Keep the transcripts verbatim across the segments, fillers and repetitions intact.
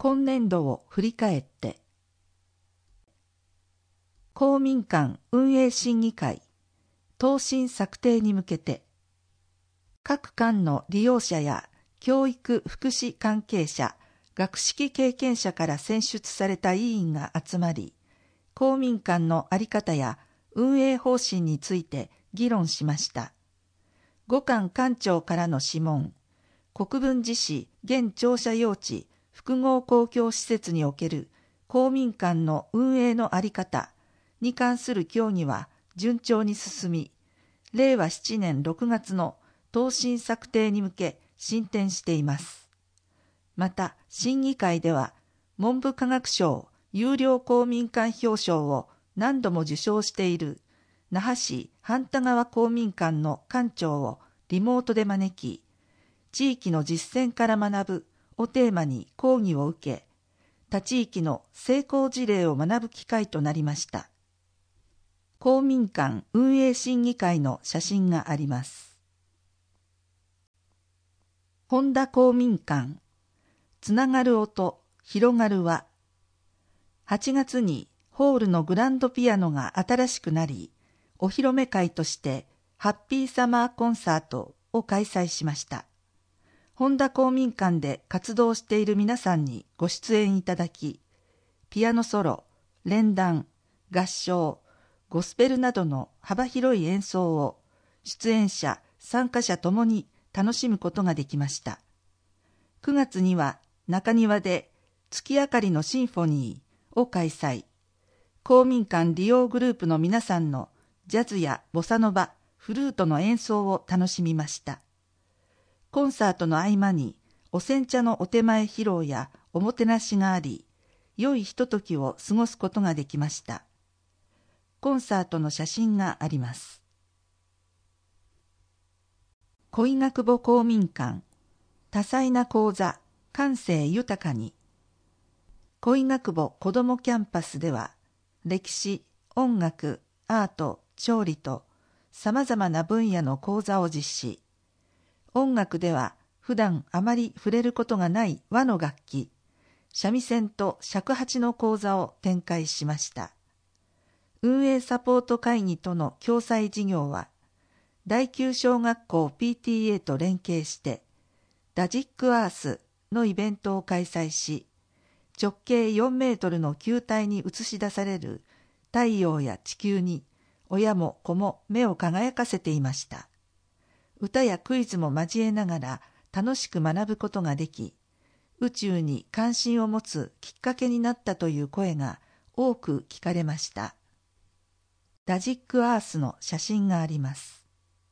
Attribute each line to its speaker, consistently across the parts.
Speaker 1: 今年度を振り返って。公民館運営審議会答申策定に向けて、各館の利用者や教育福祉関係者、学識経験者から選出された委員が集まり、公民館の在り方や運営方針について議論しました。五館館長からの諮問、国分寺市現庁舎用地複合公共施設における公民館の運営の在り方に関する協議は順調に進み、れいわしちねんろくがつの答申策定に向け進展しています。また、審議会では、文部科学省優良公民館表彰を何度も受賞している那覇市半田川公民館の館長をリモートで招き、地域の実践から学ぶをテーマに講義を受け、他地域の成功事例を学ぶ機会となりました。公民館運営審議会の写真があります。本田公民館、つながる音、広がる輪。はちがつにホールのグランドピアノが新しくなり、お披露目会としてハッピーサマーコンサートを開催しました。本田公民館で活動している皆さんにご出演いただき、ピアノソロ、連弾、合唱、ゴスペルなどの幅広い演奏を出演者、参加者ともに楽しむことができました。くがつには中庭で月明かりのシンフォニーを開催。公民館利用グループの皆さんのジャズやボサノバ、フルートの演奏を楽しみました。コンサートの合間にお煎茶のお手前披露やおもてなしがあり、良いひとときを過ごすことができました。コンサートの写真があります。小井学母公民館、多彩な講座、感性豊かに。小井学母子どもキャンパスでは、歴史、音楽、アート、調理と、さまざまな分野の講座を実施。音楽では、普段あまり触れることがない和の楽器、三味線と尺八の講座を展開しました。運営サポート会議との共催事業は、第九小学校 ピーティーエー と連携して、ダジックアースのイベントを開催し、直径よんメートルの球体に映し出される太陽や地球に親も子も目を輝かせていました。歌やクイズも交えながら楽しく学ぶことができ、宇宙に関心を持つきっかけになったという声が多く聞かれました。ダジックアースの写真があります。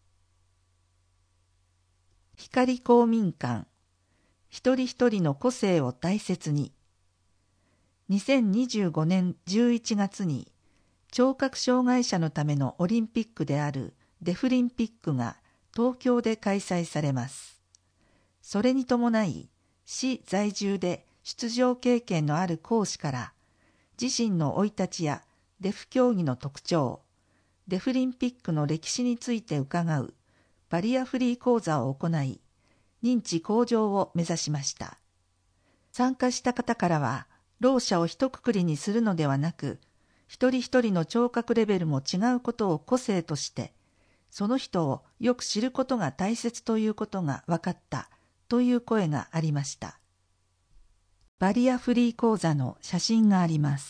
Speaker 1: 光公民館、一人一人の個性を大切に。にせんにじゅうごねんじゅういちがつに聴覚障害者のためのオリンピックであるデフリンピックが東京で開催されます。それに伴い、市在住で出場経験のある講師から自身の生い立ちやデフ競技の特徴、デフリンピックの歴史について伺うバリアフリー講座を行い、認知向上を目指しました。参加した方からは、ろう者を一括りにするのではなく、一人一人の聴覚レベルも違うことを個性として、その人をよく知ることが大切ということが分かったという声がありました。バリアフリー講座の写真があります。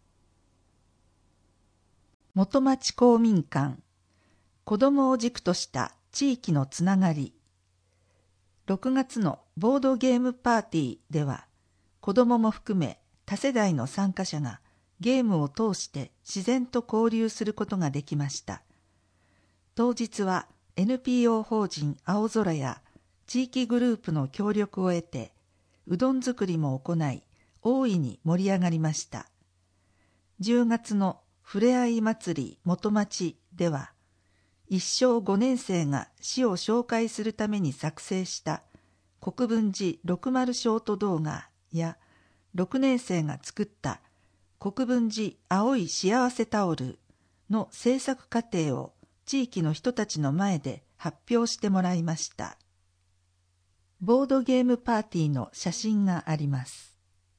Speaker 1: 元町公民館、子どもを軸とした地域のつながり。ろくがつのボードゲームパーティーでは、子どもも含め多世代の参加者がゲームを通して自然と交流することができました。当日は エヌピーオー 法人青空や地域グループの協力を得て、うどん作りも行い、大いに盛り上がりました。じゅうがつのふれあい祭り元町では、一小ごねん生が市を紹介するために作成した国分寺ろくじゅうショート動画や、ろくねん生が作った国分寺青い幸せタオルの制作過程を地域の人たちの前で発表してもらいました。ボードゲームパーティーの写真があります。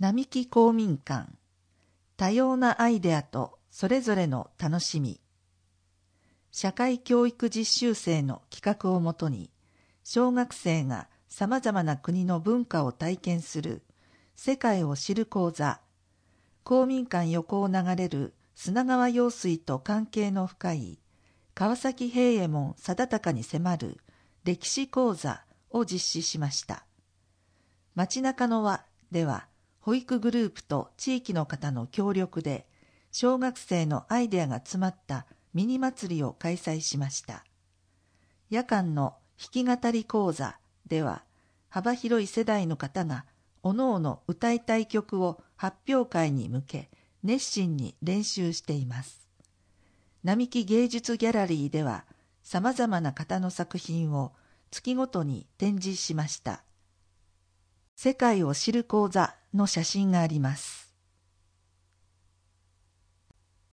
Speaker 1: 並木公民館、多様なアイデアとそれぞれの楽しみ。社会教育実習生の企画をもとに、小学生がさまざまな国の文化を体験する世界を知る講座。公民館横を流れる砂川用水と関係の深い川崎平右衛門貞隆に迫る歴史講座を実施しました。街中の輪では、保育グループと地域の方の協力で、小学生のアイデアが詰まったミニ祭りを開催しました。夜間の弾き語り講座では、幅広い世代の方がおのおの歌いたい曲を発表会に向け、熱心に練習しています。並木芸術ギャラリーでは、さまざまな方の作品を月ごとに展示しました。世界を知る講座の写真があります。